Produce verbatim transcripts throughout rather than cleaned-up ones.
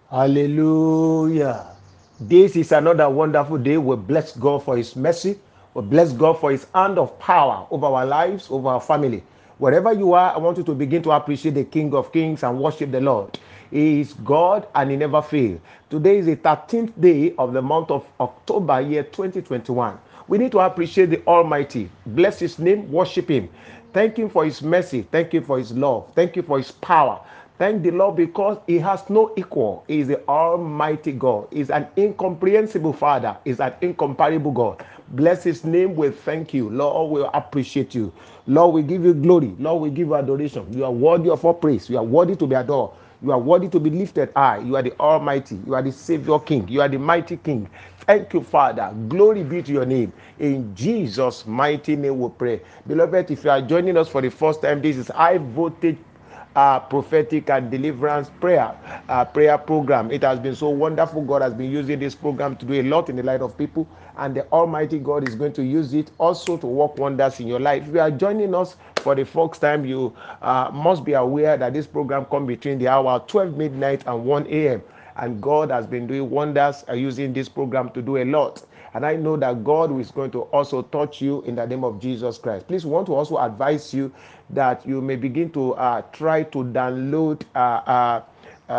Hallelujah. This is another wonderful day. We bless God for His mercy. We bless God for His hand of power over our lives, over our family. Wherever you are, I want you to begin to appreciate the King of Kings and worship the Lord. He is God and He never fails. Today is the thirteenth day of the month of October, year twenty twenty-one. We need to appreciate the Almighty. Bless His name, worship Him. Thank Him for His mercy. Thank Him for His love. Thank you for His power. Thank the Lord because He has no equal. He is the Almighty God. He is an incomprehensible Father. He is an incomparable God. Bless His name. We thank you. Lord, we appreciate you. Lord, we give you glory. Lord, we give you adoration. You are worthy of all praise. You are worthy to be adored. You are worthy to be lifted high. You are the Almighty. You are the Savior King. You are the mighty King. Thank you, Father. Glory be to your name. In Jesus' mighty name we pray. Beloved, if you are joining us for the first time, this is High Voltage uh, prophetic and deliverance prayer uh, prayer program. It has been so wonderful. God has been using this program to do a lot in the life of people, and the Almighty God is going to use it also to work wonders in your life. If you are joining us for the first time, you uh, must be aware that this program comes between the hour twelve midnight and one a.m. and God has been doing wonders uh, using this program to do a lot. And I know that God is going to also touch you in the name of Jesus Christ. Please, we want to also advise you that you may begin to uh, try to download uh, uh, uh,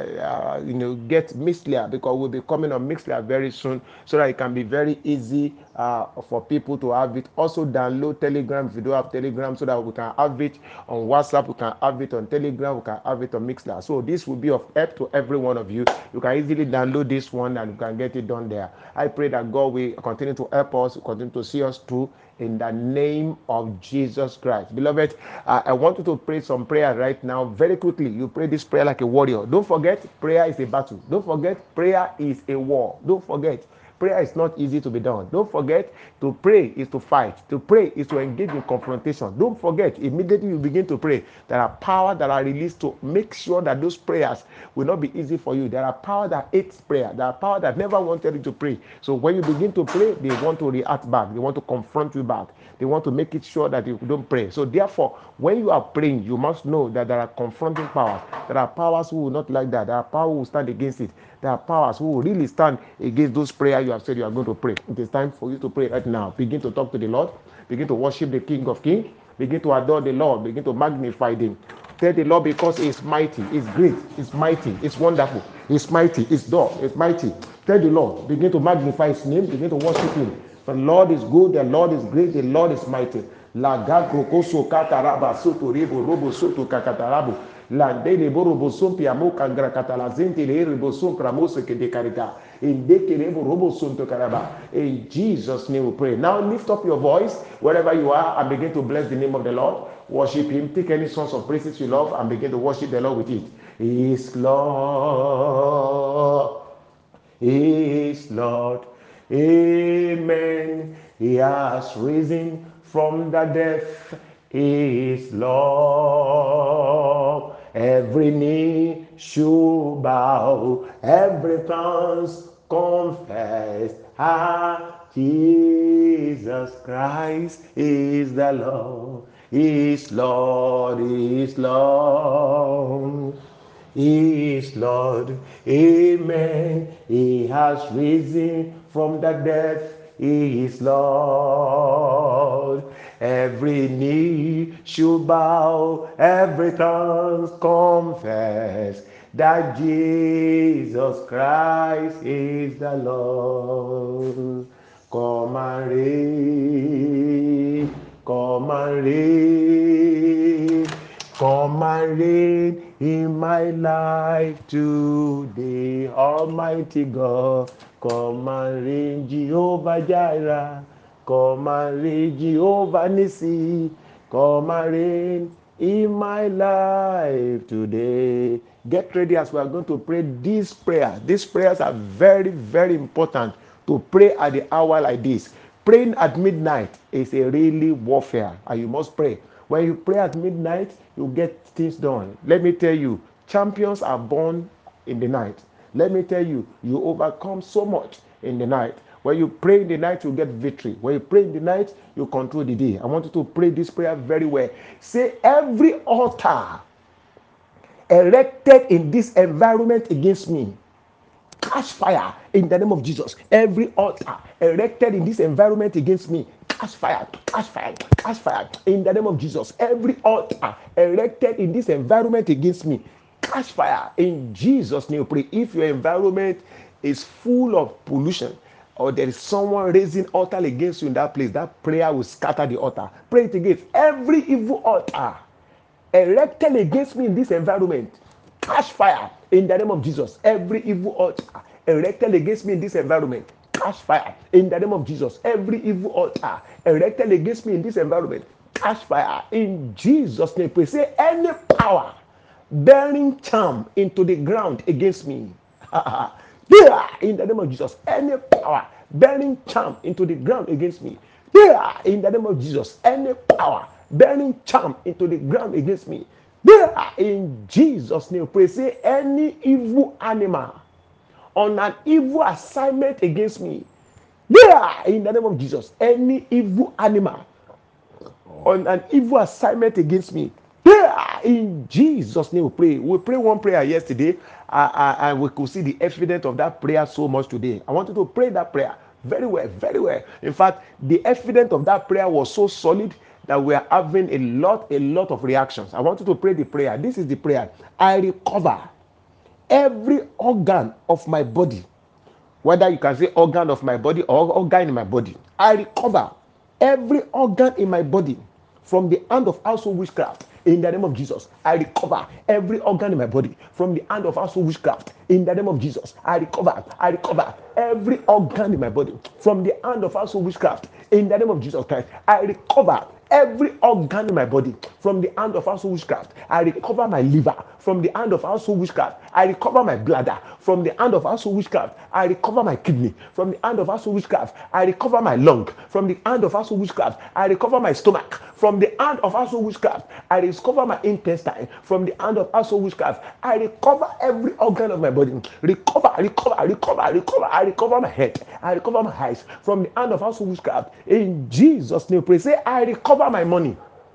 uh, you know, get Mixlr, because we'll be coming on Mixlr very soon, so that it can be very easy uh, for people to have it. Also download Telegram if you don't have Telegram, so that we can have it on WhatsApp, we can have it on Telegram, we can have it on Mixlr. So this will be of help to every one of you. You can easily download this one and you can get it done there. I pray that God will continue to help us, continue to see us through in the name of Jesus Christ. Beloved, uh, I want you to pray some prayer right now very quickly. You pray this prayer like a warrior. Don't forget, prayer is a battle. Don't forget, prayer is a war. Don't forget, prayer is not easy to be done. Don't forget, to pray is to fight. To pray is to engage in confrontation. Don't forget, immediately you begin to pray, there are power that are released to make sure that those prayers will not be easy for you. There are power that hates prayer. There are power that never wanted you to pray. So when you begin to pray, they want to react back. They want to confront you back. They want to make it sure that you don't pray. So therefore, when you are praying, you must know that there are confronting powers. There are powers who will not like that. There are powers who will stand against it. There are powers who will really stand against those prayers you have said you are going to pray. It is time for you to pray right now. Begin to talk to the Lord. Begin to worship the King of Kings. Begin to adore the Lord. Begin to magnify Him. Tell the Lord, because He is mighty, He is great, He is mighty, He is wonderful, He is mighty, He is God, He is mighty. Tell the Lord, begin to magnify His name, begin to worship Him. The Lord is good, the Lord is great, the Lord is mighty. La gagrokoso kataraba soto rebo robo soto kakatarabo. La de borobo sompi amoka grakatala zente le rebo sompra mose ke de karika. In de kerebo robo sonto karaba. In Jesus' name we pray. Now lift up your voice wherever you are and begin to bless the name of the Lord. Worship Him. Take any songs of praises you love and begin to worship the Lord with it. He is Lord. He is Lord. Amen. He has risen from the dead. He is Lord. Every knee should bow, every tongue confess. Ah, Jesus Christ is the Lord. He is Lord. He is Lord. He is Lord, amen. He has risen from the dead. He is Lord. Every knee should bow, every tongue confess that Jesus Christ is the Lord. Come and reign, come and reign. Come and reign in my life today, Almighty God. Come and reign, Jehovah Jireh. Come and reign, Jehovah Nissi. Come and reign in my life today. Get ready as we are going to pray this prayer. These prayers are very, very important to pray at the hour like this. Praying at midnight is a really warfare, and you must pray. When you pray at midnight, you get things done. Let me tell you, champions are born in the night. Let me tell you, you overcome so much in the night. When you pray in the night, you get victory. When you pray in the night, you control the day. I want you to pray this prayer very well. Say, every altar erected in this environment against me, catch fire in the name of Jesus. Every altar erected in this environment against me, catch fire, catch fire, catch fire in the name of Jesus. Every altar erected in this environment against me, catch fire in Jesus' name. Pray. If your environment is full of pollution, or there is someone raising altar against you in that place, that prayer will scatter the altar. Pray it against every evil altar erected against me in this environment. Catch fire in the name of Jesus. Every evil altar erected against me in this environment, catch fire in the name of Jesus. Every evil altar erected against me in this environment, catch fire in Jesus' name. Pray. Say, any power bearing charm into the ground against me. Yeah, in the name of Jesus. Any power bearing charm into the ground against me. Yeah, in the name of Jesus. Any power bearing charm into the ground against me. Yeah, in Jesus' name. Pray. Say, any evil animal on an evil assignment against me. Yeah, in the name of Jesus. Any evil animal on an evil assignment against me. Yeah, in Jesus' name we pray. We pray one prayer yesterday, uh, uh, and we could see the evidence of that prayer so much today. I want you to pray that prayer very well, very well. In fact, the evidence of that prayer was so solid that we are having a lot, a lot of reactions. I want you to pray the prayer. This is the prayer. I recover every organ of my body, whether you can say organ of my body or organ in my body. I recover every organ in my body from the hand of household witchcraft in the name of Jesus. I recover every organ in my body from the hand of household witchcraft in the name of Jesus. I recover, I recover every organ in my body from the hand of household witchcraft in the name of Jesus Christ. I recover every organ in my body from the hand of household witchcraft. I recover my liver from the hand of household witchcraft. I recover my bladder from the hand of household witchcraft. I recover my kidney from the hand of household witchcraft. I recover my lung from the hand of household witchcraft. I recover my stomach from the hand of household witchcraft. I recover my intestine from the hand of household witchcraft. I recover every organ of my body. Recover, recover, recover, recover. I recover my head. I recover my eyes from the hand of household witchcraft. In Jesus' name, pray. Say, I recover my money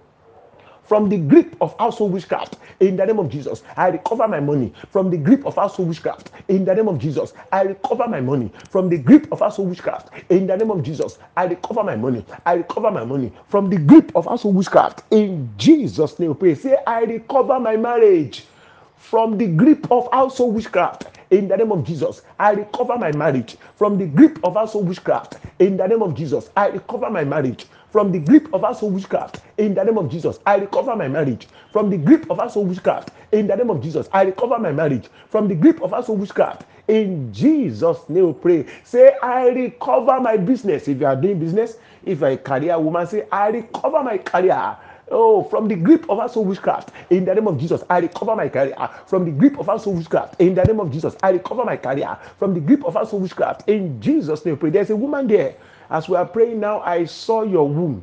from the grip of household witchcraft in the name of Jesus. I recover my money from the grip of household witchcraft in the name of Jesus. I recover my money from the grip of household witchcraft in the name of Jesus. I recover my money. I recover my money from the grip of household witchcraft in Jesus' name. Pray. Say, I recover my marriage from the grip of household witchcraft in the name of Jesus. I recover my marriage from the grip of household witchcraft in the name of Jesus. I recover my marriage from the grip of household witchcraft in the name of Jesus. I recover my marriage from the grip of household witchcraft in the name of Jesus. I recover my marriage from the grip of household witchcraft in Jesus' name. Pray. Say, I recover my business. If you are doing business, if you are a career woman, say, I recover my career. Oh, from the grip of household witchcraft in the name of Jesus. I recover my career from the grip of household witchcraft in the name of Jesus. I recover my career from the grip of household witchcraft in Jesus' name. Pray. There's a woman there. As we are praying now, I saw your womb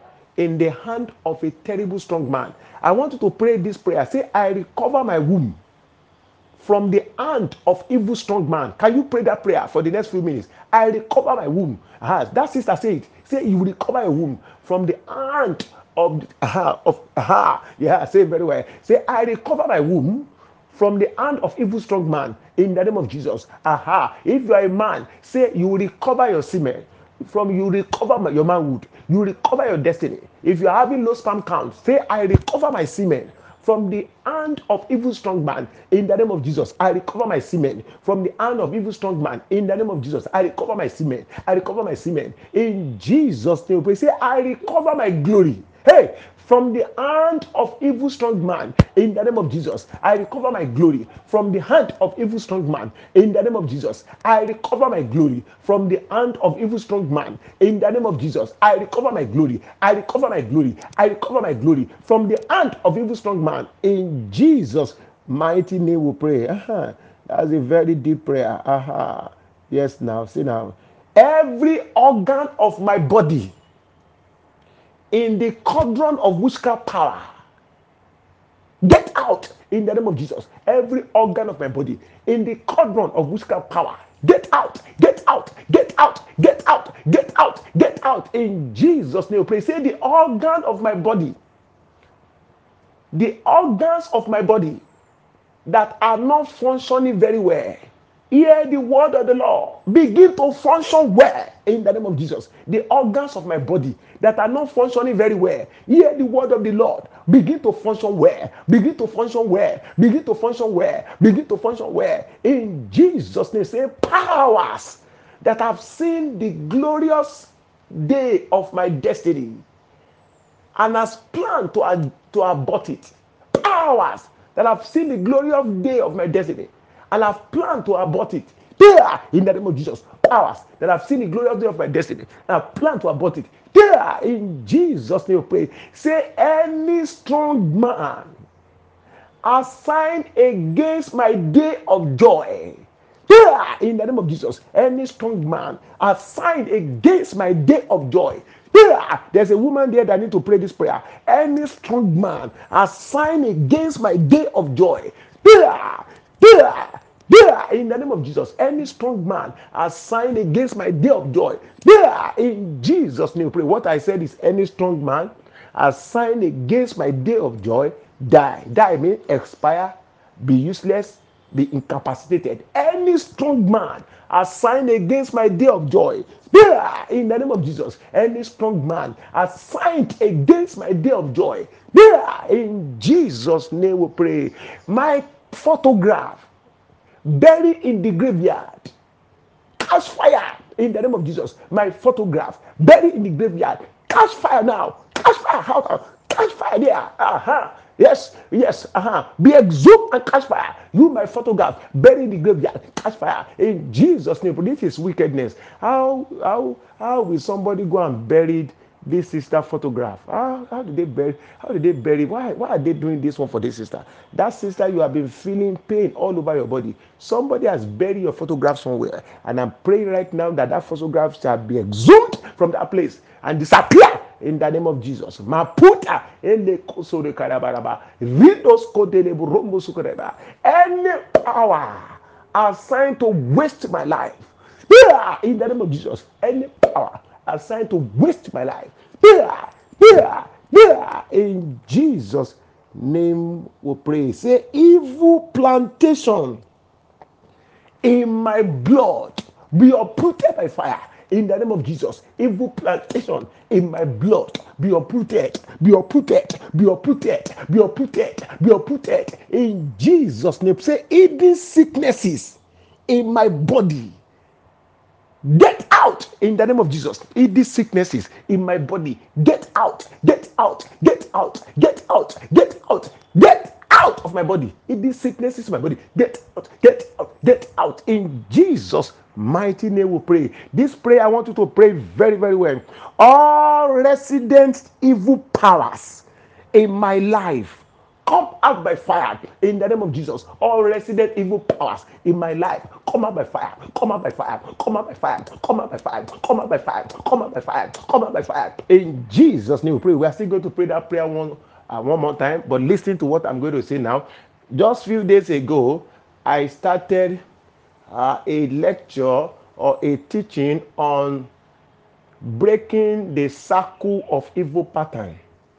in the hand of a terrible strong man. I want you to pray this prayer. Say, I recover my womb from the hand of evil strong man. Can you pray that prayer for the next few minutes? I recover my womb. Uh-huh. That sister said, say you recover a womb from the hand of, uh-huh, of uh-huh. Yeah, say it very well. Say, I recover my womb from the hand of evil strong man in the name of Jesus. Aha. If you are a man, say you will recover your semen. From you recover your manhood. You recover your destiny. If you are having low sperm count, say I recover my semen from the hand of evil strong man in the name of Jesus. I recover my semen from the hand of evil strong man in the name of Jesus. I recover my semen. I recover my semen in Jesus' name. Say, I recover my glory. Hey, from the hand of evil strong man in the name of Jesus. I recover my glory from the hand of evil strong man in the name of Jesus. I recover my glory from the hand of evil strong man in the name of Jesus. I recover my glory. I recover my glory. I recover my glory from the hand of evil strong man in Jesus' mighty name. We pray. Uh-huh. That's a very deep prayer. Uh-huh. Yes, now see now. Every organ of my body in the cauldron of witchcraft power, get out in the name of Jesus. Every organ of my body in the cauldron of witchcraft power, get out, get out, get out, get out, get out, get out in Jesus' name. Please say, the organ of my body, the organs of my body that are not functioning very well, Hear the word of the Lord. Begin to function well in the name of Jesus. The organs of my body that are not functioning very well, hear the word of the Lord. Begin to function well. Begin to function well. Begin to function well. Begin to function well. In Jesus' name, say powers that have seen the glorious day of my destiny and has planned to, to abort it. Powers that have seen the glorious day of my destiny and have planned to abort it. There, in the name of Jesus. Powers that have seen the glorious day of my destiny and have planned to abort it. There, in Jesus' name, we pray. Say, any strong man assigned against my day of joy. There, in the name of Jesus, any strong man assigned against my day of joy. There, there's a woman there that need to pray this prayer. Any strong man assigned against my day of joy. There, there, there, in the name of Jesus, any strong man assigned against my day of joy. There, in Jesus' name, pray. What I said is any strong man assigned against my day of joy, die. Die means expire, be useless, be incapacitated. Any strong man assigned against my day of joy, there, in the name of Jesus. Any strong man assigned against my day of joy, there, in Jesus' name we pray. My photograph buried in the graveyard, catch fire in the name of Jesus. My photograph buried in the graveyard, catch fire now. Catch fire. How? Catch fire there. Uh-huh. Yes, yes, uh-huh. Be exhumed and catch fire. You, my photograph, buried in the graveyard, catch fire. In Jesus' name, this is wickedness. How how how will somebody go and bury this sister photograph? How, how did they bury? How did they bury? Why why are they doing this one for this sister? That sister, you have been feeling pain all over your body. Somebody has buried your photograph somewhere, and I'm praying right now that that photograph shall be exhumed from that place and disappear in the name of Jesus. Maputa ele kosore karabaraba. Ridos kodelebu rombo sukoreba. Any power assigned to waste my life, yeah, in the name of Jesus. Any power assigned to waste my life, yeah, yeah, yeah, in Jesus' name we pray. Say, evil plantation in my blood be uprooted by fire. In the name of Jesus, evil plantation in my blood be uprooted, be uprooted, be uprooted, be uprooted, be uprooted. In Jesus' name, say, hidden sicknesses in my body, get out in the name of Jesus. Hidden sicknesses in my body, get out, get out, get out, get out, get out, get out of my body. Hidden sicknesses in my body, get out, get out, get out. In Jesus' mighty name we pray. This prayer I want you to pray very, very well. All resident evil powers in my life, come out by fire in the name of Jesus. All resident evil powers in my life, come out by fire, come out by fire, come out by fire, come out by fire, come out by fire, come out by fire, come out by fire. In Jesus' name we pray. We are still going to pray that prayer one, uh, one more time, but listen to what I'm going to say now. Just a few days ago, I started uh, a lecture or a teaching on breaking the circle of evil pattern.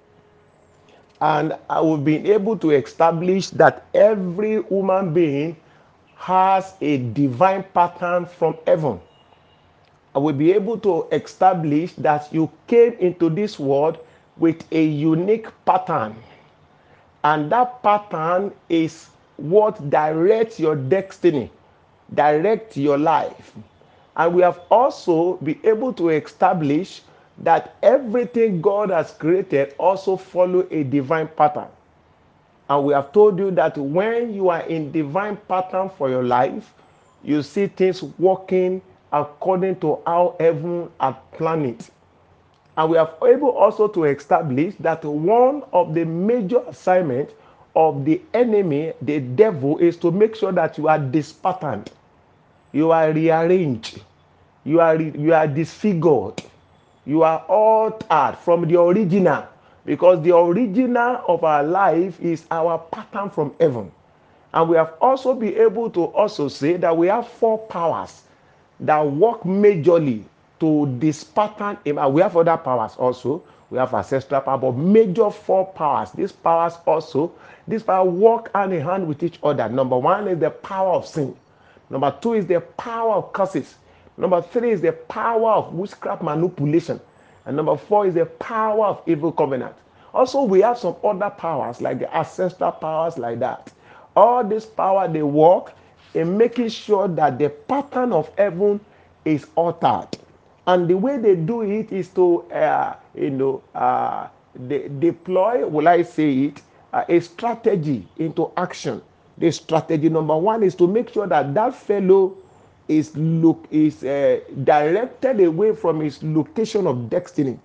And I will be able to establish that every human being has a divine pattern from heaven. I will be able to establish that you came into this world with a unique pattern. And that pattern is what directs your destiny, directs your life. And we have also been able to establish that everything God has created also follow a divine pattern. And we have told you that when you are in divine pattern for your life, you see things working according to how heaven had planned it. And we have able also to establish that one of the major assignments of the enemy, the devil, is to make sure that you are dispatterned, you are rearranged, you are you are disfigured, you are altered from the original, because the original of our life is our pattern from heaven. And we have also been able to also say that we have four powers that work majorly to dispattern him. And we have other powers also. We have ancestral power, but major four powers. These powers also, these powers work hand in hand with each other. Number one is the power of sin. Number two is the power of curses. Number three is the power of witchcraft manipulation. And number four is the power of evil covenant. Also, we have some other powers like the ancestral powers like that. All this power, they work in making sure that the pattern of heaven is altered. And the way they do it is to, uh, you know, uh, they deploy, will I say it, uh, a strategy into action. The strategy number one is to make sure that that fellow is look is uh, directed away from his location of destiny.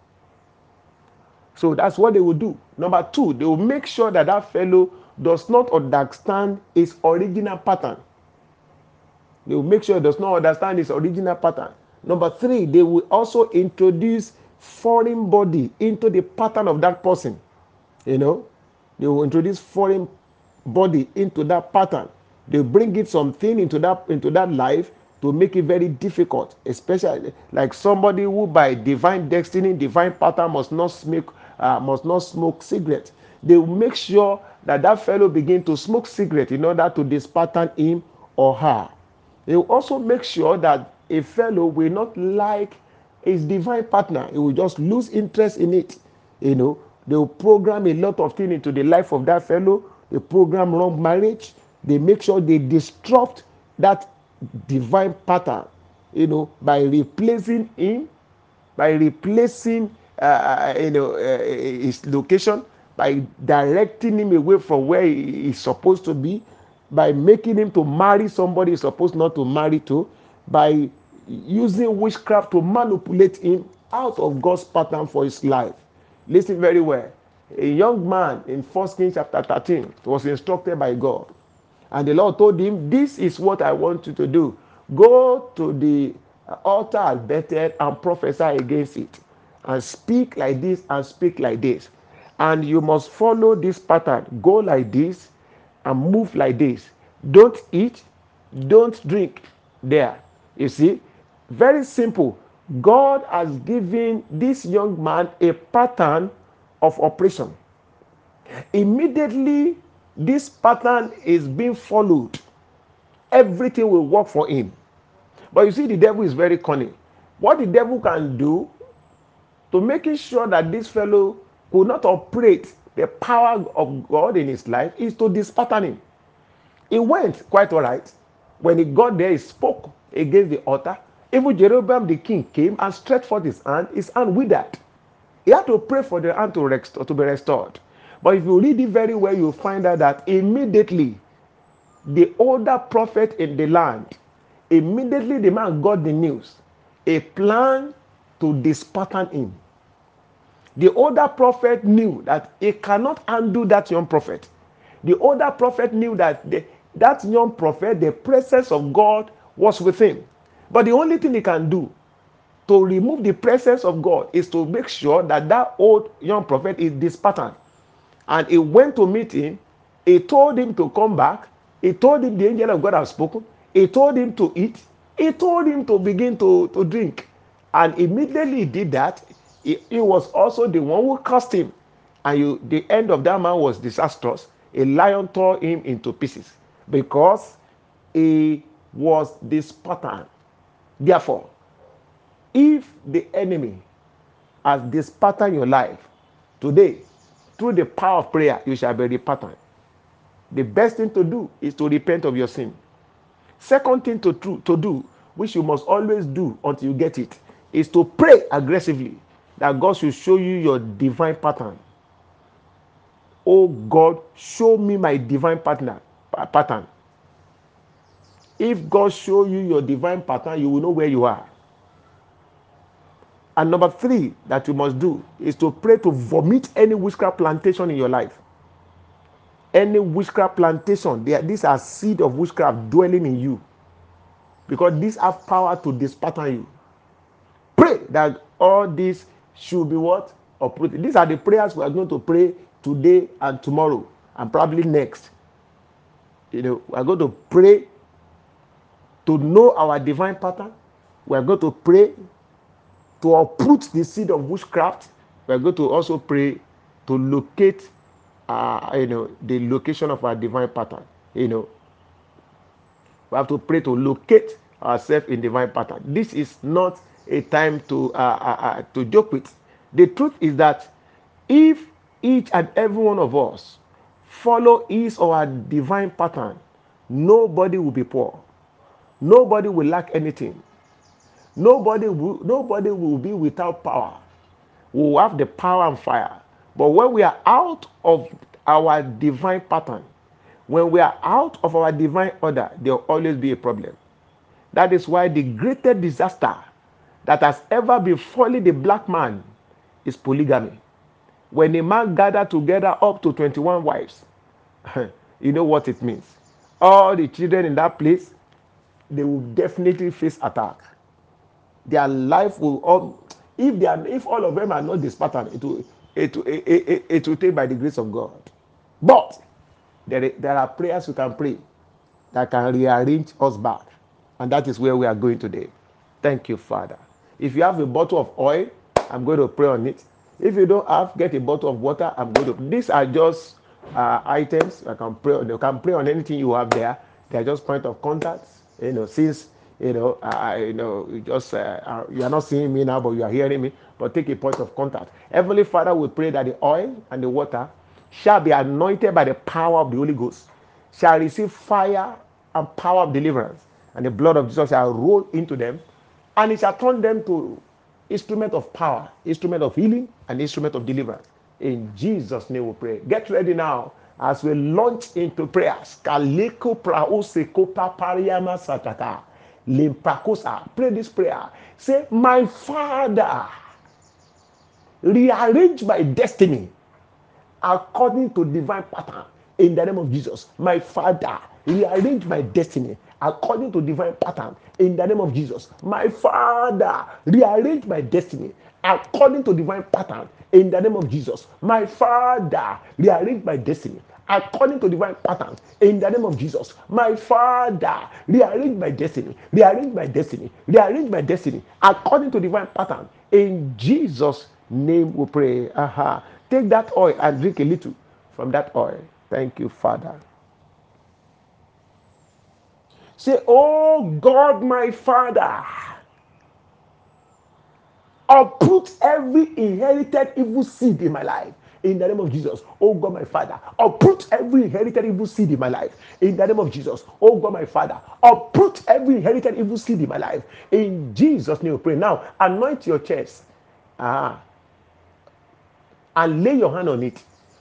So that's what they will do. Number two, they will make sure that that fellow does not understand his original pattern. They will make sure he does not understand his original pattern. Number three, they will also introduce foreign body into the pattern of that person. You know, they will introduce foreign body into that pattern. They bring it something into that into that life to make it very difficult, especially like somebody who by divine destiny, divine pattern must not smoke, uh, must not smoke cigarette. They will make sure that that fellow begin to smoke cigarette in order to dispattern him or her. They will also make sure that a fellow will not like his divine partner. He will just lose interest in it. You know, they will program a lot of things into the life of that fellow. They program wrong marriage. They make sure they disrupt that divine pattern, you know, by replacing him, by replacing, uh, you know, uh, his location, by directing him away from where he is supposed to be, by making him to marry somebody he's supposed not to marry to, by using witchcraft to manipulate him out of God's pattern for his life. Listen very well. A young man in First Kings chapter thirteen was instructed by God. And the Lord told him, this is what I want you to do. Go to the altar at Bethel and prophesy against it. And speak like this and speak like this. And you must follow this pattern. Go like this and move like this. Don't eat, don't drink there. You see, very simple. God has given this young man a pattern of operation. Immediately this pattern is being followed, everything will work for him. But you see, the devil is very cunning. What the devil can do to making sure that this fellow could not operate the power of God in his life is to dispattern him. He went quite all right. When he got there, he spoke against the altar. Even Jeroboam the king came and stretched forth his hand. His hand withered. He had to pray for the hand to, rest, to be restored. But if you read it very well, you'll find out that immediately the older prophet in the land, immediately the man got the news, a plan to dispattern him. The older prophet knew that he cannot undo that young prophet. The older prophet knew that the, that young prophet, the presence of God was with him. But the only thing he can do to remove the presence of God is to make sure that that old young prophet is dispatterned. And he went to meet him. He told him to come back. He told him the angel of God has spoken. He told him to eat. He told him to begin to, to drink. And immediately he did that. He, he was also the one who cursed him. And you, the end of that man was disastrous. A lion tore him into pieces because he was dispatterned. Therefore, if the enemy has dispatterned your life today, through the power of prayer, you shall be repatterned. The best thing to do is to repent of your sin. Second thing to, to do, which you must always do until you get it, is to pray aggressively that God should show you your divine pattern. Oh God, show me my divine partner, pattern. If God show you your divine pattern, you will know where you are. And number three that you must do is to pray to vomit any witchcraft plantation in your life. Any witchcraft plantation, they are, these are seed of witchcraft dwelling in you. Because these have power to dispattern you. Pray that all this should be what? Uprooted. These are the prayers we are going to pray today and tomorrow and probably next. You know, we are going to pray to know our divine pattern. We are going to pray to uproot the seed of witchcraft. We are going to also pray to locate, uh, you know, the location of our divine pattern. You know, We have to pray to locate ourselves in divine pattern. This is not a time to uh, uh, uh, to joke with. The truth is that if each and every one of us follow his or our divine pattern, nobody will be poor. Nobody will lack anything. Nobody will, nobody will be without power. We will have the power and fire. But when we are out of our divine pattern, when we are out of our divine order, there will always be a problem. That is why the greatest disaster that has ever befallen the black man is polygamy. When a man gathers together up to twenty-one wives, you know what it means. All the children in that place, they will definitely face attack. Their life will all, if they are, if all of them are not this pattern, it will it will, it, it, it will take by the grace of God. But there, there are prayers you can pray that can rearrange us back. And that is where we are going today. Thank you, Father. If you have a bottle of oil, I'm going to pray on it. If you don't have, get a bottle of water. I'm going to. These are just uh, items. I can pray on. You can pray on anything you have there. They are just point of contacts. You know, since you know, uh, you know, you just uh, you are not seeing me now, but you are hearing me. But take a point of contact. Heavenly Father, we pray that the oil and the water shall be anointed by the power of the Holy Ghost, shall receive fire and power of deliverance, and the blood of Jesus shall roll into them, and it shall turn them to instrument of power, instrument of healing, and instrument of deliverance. In Jesus' name we pray. Get ready now as we launch into prayers. Kaleko praoseko papariama sataka. Limpakosa. Pray this prayer. Say, my Father, rearrange my destiny according to divine pattern in the name of Jesus. My Father, rearrange my destiny according to divine pattern in the name of Jesus. My Father, rearrange my destiny according to divine pattern in the name of Jesus. My Father, rearrange my destiny according to divine pattern in the name of Jesus. My Father, rearrange my destiny, rearrange my destiny, rearrange my destiny according to divine pattern. In Jesus' name we pray. Aha. Take that oil and drink a little from that oil. Thank you, Father. Say, oh God, my Father, uproot every inherited evil seed in my life. In the name of Jesus, oh God, my Father, uproot every inherited evil seed in my life. In the name of Jesus, oh God, my Father, uproot every inherited evil seed in my life. In Jesus' name we pray. Now, anoint your chest. Ah, and lay your hand on it.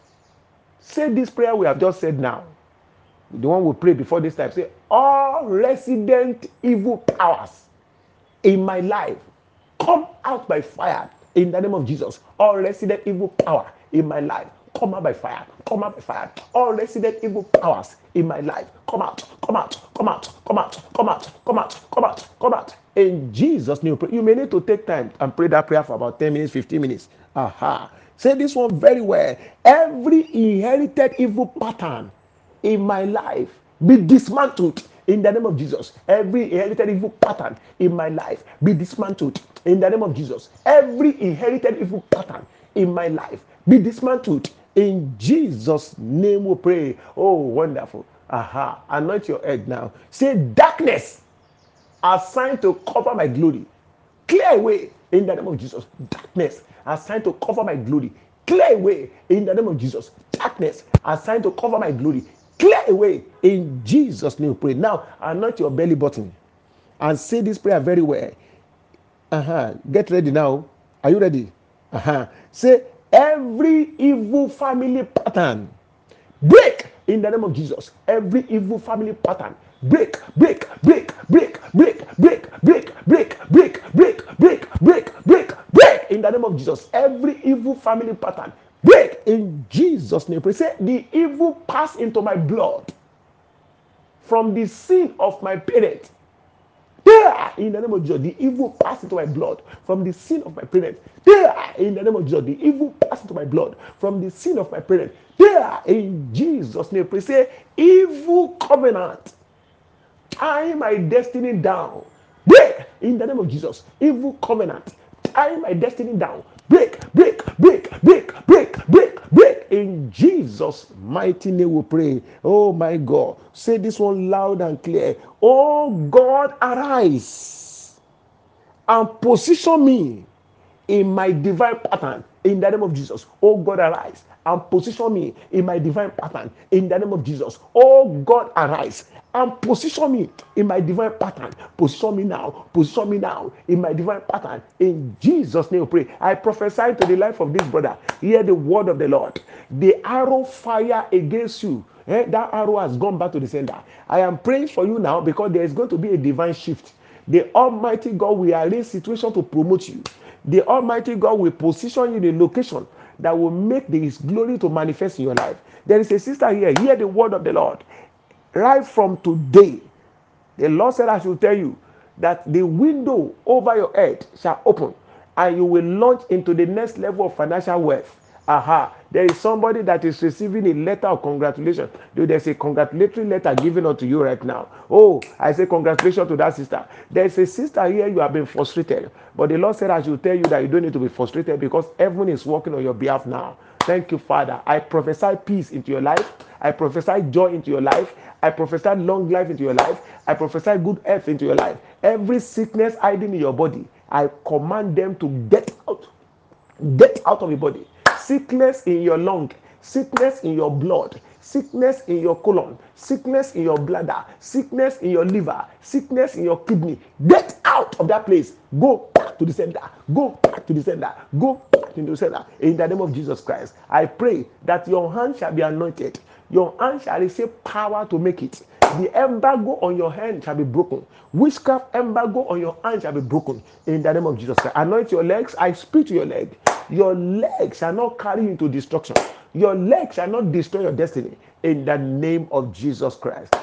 Say this prayer we have just said now. The one we pray before this time. Say, all resident evil powers in my life, come out by fire in the name of Jesus. All resident evil power in my life, come out by fire. Come out by fire. All resident evil powers in my life, come out, come out, come out, come out, come out, come out, come out, come out. In Jesus' name, you may need to take time and pray that prayer for about ten minutes, fifteen minutes. Aha. Say this one very well. Every inherited evil pattern in my life be dismantled in the name of Jesus. Every inherited evil pattern in my life be dismantled in the name of Jesus. Every inherited evil pattern in my life be dismantled in Jesus' name we pray. Oh, wonderful. Aha. Anoint your head now. Say, darkness assigned to cover my glory, clear away in the name of Jesus. Darkness assigned to cover my glory, clear away in the name of Jesus. Darkness assigned to cover my glory, clear away in Jesus' name. Pray now. Anoint your belly button and say this prayer very well. Uh-huh. Get ready now. Are you ready? Uh-huh. Say, every evil family pattern break in the name of Jesus. Every evil family pattern break, break, break, break, break, break, break, break, break, break, break, break, break, break in the name of Jesus. Every evil family pattern break in Jesus' name. Pray. Say, the evil pass into my blood from the sin of my parents. There, in the name of Jesus, the evil pass into my blood from the sin of my parents. There, in the name of Jesus, the evil pass into my blood from the sin of my parents. There, in Jesus' name, pray. Say, evil covenant, tie my destiny down. Break, in the name of Jesus. Evil covenant, tie my destiny down. Break, break, break, break, break, break, break, In Jesus' mighty name we pray. Oh my God. Say this one loud and clear. Oh God, arise and position me in my divine pattern in the name of Jesus. Oh God, arise and position me in my divine pattern in the name of Jesus. Oh God, arise and position me in my divine pattern. Position me now. Position me now in my divine pattern. In Jesus' name we pray. I prophesy to the life of this brother. Hear the word of the Lord. The arrow fire against you, eh, that arrow has gone back to the sender. I am praying for you now because there is going to be a divine shift. The Almighty God will arrange situation to promote you. The Almighty God will position you in a location that will make His glory to manifest in your life. There is a sister here. Hear the word of the Lord. Right from today, the Lord said I should tell you that the window over your head shall open and you will launch into the next level of financial wealth. Aha, there is somebody that is receiving a letter of congratulation. There's a congratulatory letter given unto you right now. Oh, I say congratulations to that sister. There's a sister here, you have been frustrated. But the Lord said I should tell you that you don't need to be frustrated because heaven is working on your behalf now. Thank you, Father. I prophesy peace into your life. I prophesy joy into your life. I prophesy long life into your life. I prophesy good health into your life. Every sickness hiding in your body, I command them to get out. Get out of your body. Sickness in your lung, sickness in your blood, sickness in your colon, sickness in your bladder, sickness in your liver, sickness in your kidney. Get out of that place. Go back to the center. Go back to the center. Go back into the center. In the name of Jesus Christ, I pray that your hand shall be anointed. Your hand shall receive power to make it. The embargo on your hand shall be broken. Witchcraft embargo on your hand shall be broken. In the name of Jesus Christ. Anoint your legs. I speak to your leg. Your legs shall not carry you into destruction. Your legs shall not destroy your destiny. In the name of Jesus Christ.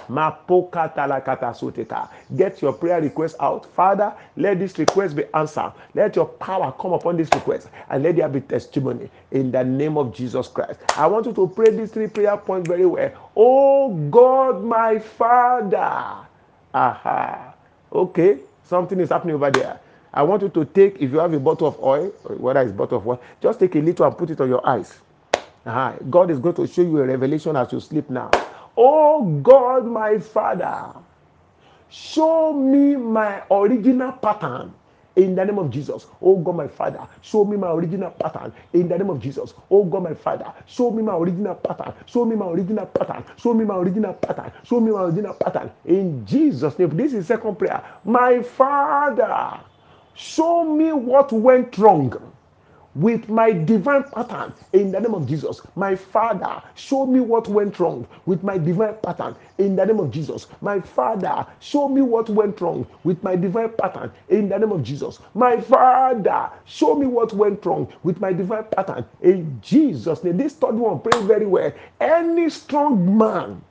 Get your prayer request out. Father, let this request be answered. Let your power come upon this request and let there be testimony in the name of Jesus Christ. I want you to pray these three prayer points very well. Oh God, my Father. Aha. Okay, something is happening over there. I want you to take, if you have a bottle of oil, whether it's a bottle of oil, just take a little and put it on your eyes. Uh-huh. God is going to show you a revelation as you sleep now. Oh God, my Father, show me my original pattern in the name of Jesus. Oh God, my Father, show me my original pattern in the name of Jesus. Oh God, my Father, show me my original pattern. Show me my original pattern. Show me my original pattern. Show me my original pattern in Jesus' name. This is second prayer. My Father, show me what went wrong with my divine pattern in the name of Jesus. My Father, show me what went wrong with my divine pattern in the name of Jesus. My Father, show me what went wrong with my divine pattern in the name of Jesus. My Father, show me what went wrong with my divine pattern in Jesus' name. This third one, pray very well. Any strong man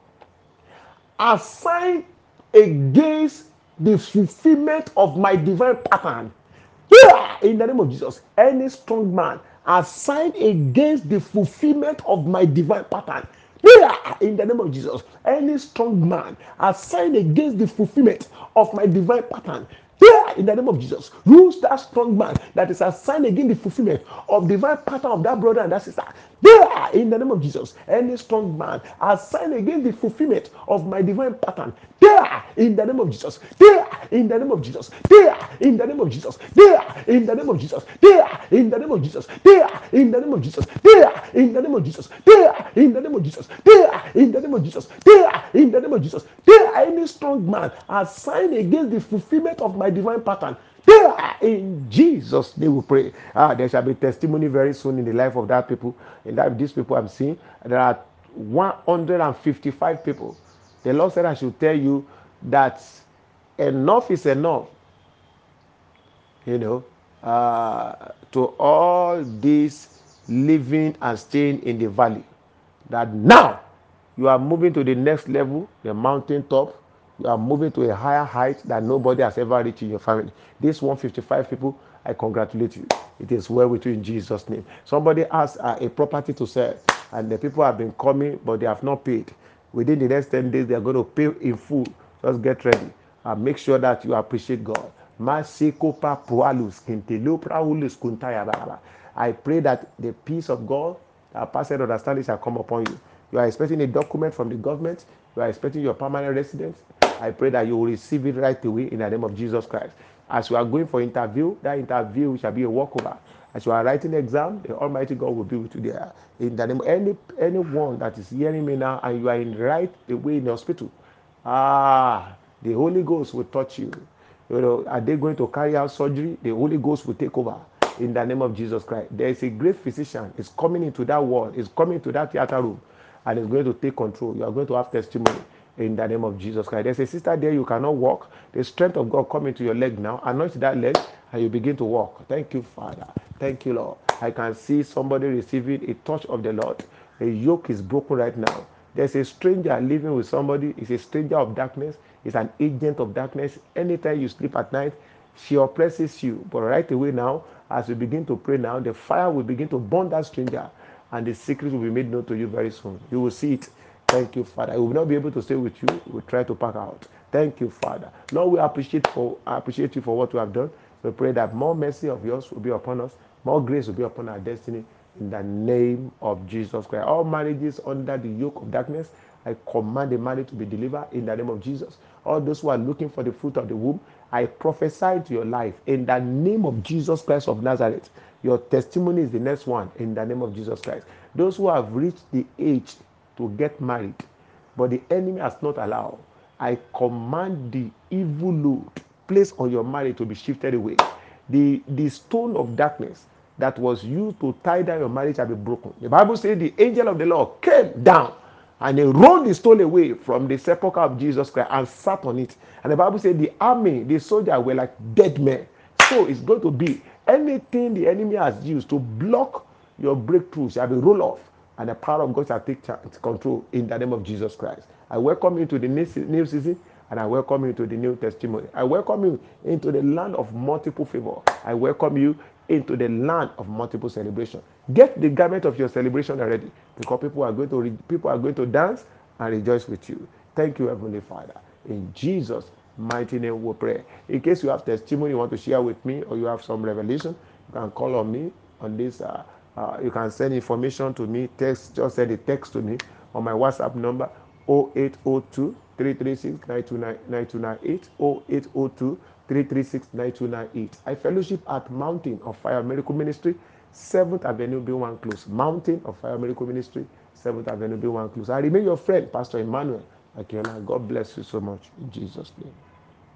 assigned against the fulfillment of my divine pattern, yeah, in the name of Jesus, any strong man assigned against the fulfillment of my divine pattern, yeah, in the name of Jesus, any strong man assigned against the fulfillment of my divine pattern, yeah, in the name of Jesus, use that strong man that is assigned against the fulfillment of divine pattern of that brother and that sister. Yeah, in the name of Jesus, any strong man assigned against the fulfillment of my divine pattern. Yeah, in the name of Jesus. Yeah, in the name of Jesus. Yeah, in the name of Jesus. Yeah, in the name of Jesus. Yeah, in the name of Jesus. Yeah, in the name of Jesus. Yeah, in the name of Jesus. Yeah, in the name of Jesus. Yeah, in the name of Jesus. Yeah, in the name of Jesus. Yeah, any strong man assigned against the fulfillment of my divine pattern. Yeah, in Jesus' name we pray. Ah, there shall be testimony very soon in the life of that people. And that these people I'm seeing, there are one hundred fifty-five people. The Lord said I should tell you that enough is enough. You know, uh, to all these living and staying in the valley. That now you are moving to the next level, the mountain top. You are moving to a higher height that nobody has ever reached in your family. These one hundred fifty-five people, I congratulate you. It is well with you in Jesus' name. Somebody has uh, a property to sell, and the people have been coming, but they have not paid. Within the next ten days, they are going to pay in full. Just get ready and make sure that you appreciate God. I pray that the peace of God A perfect understanding shall come upon you. You are expecting a document from the government. You are expecting your permanent residence. I pray that you will receive it right away in the name of Jesus Christ. As you are going for interview, that interview shall be a walkover. As you are writing exam, the Almighty God will be with you there. In the name of any anyone that is hearing me now and you are in right away in the hospital, ah, the Holy Ghost will touch you. You know, are they going to carry out surgery? The Holy Ghost will take over in the name of Jesus Christ. There is a great physician. Is coming into that ward. Is coming to that theater room, and is going to take control. You are going to have testimony in the name of Jesus Christ. There's a sister there. You cannot walk. The strength of God come into your leg now. Anoint that leg, and you begin to walk. Thank you, Father. Thank you, Lord. I can see somebody receiving a touch of the Lord. A yoke is broken right now. There's a stranger living with somebody. It's a stranger of darkness. It's an agent of darkness. Anytime you sleep at night, she oppresses you. But right away now, as we begin to pray now, the fire will begin to burn that stranger, and the secret will be made known to you very soon. You will see it. Thank you, Father. I will not be able to stay with you. We will try to pack out. Thank you, Father. Lord, we appreciate for I appreciate you for what you have done. We pray that more mercy of yours will be upon us, more grace will be upon our destiny. In the name of Jesus Christ. All marriages under the yoke of darkness, I command the marriage to be delivered in the name of Jesus. All those who are looking for the fruit of the womb, I prophesy to your life in the name of Jesus Christ of Nazareth. Your testimony is the next one in the name of Jesus Christ. Those who have reached the age to get married, but the enemy has not allowed, I command the evil load placed on your marriage to be shifted away. The, the stone of darkness that was used to tie down your marriage shall be broken. The Bible says the angel of the Lord came down and he rolled the stone away from the sepulchre of Jesus Christ and sat on it. And the Bible says the army, the soldiers were like dead men. So it's going to be anything the enemy has used to block your breakthrough shall be rolled off, and the power of God shall take control in the name of Jesus Christ. I welcome you to the new season, and I welcome you to the new testimony. I welcome you into the land of multiple favor. I welcome you into the land of multiple celebration. Get the garment of your celebration already, because people are going to re- people are going to dance and rejoice with you. Thank you, Heavenly Father. In Jesus' mighty name we pray. In case you have testimony you want to share with me, or you have some revelation, you can call on me on this. Uh, uh, you can send information to me. Text, just send a text to me on my WhatsApp number zero eight zero two, three three six, nine two nine eight zero eight zero two, three three six, nine two nine eight. I fellowship at Mountain of Fire Miracle Ministry, seventh Avenue B one Close. Mountain of Fire Miracle Ministry, seventh Avenue B one Close. I remain your friend, Pastor Emmanuel Akinola. God bless you so much in Jesus' name.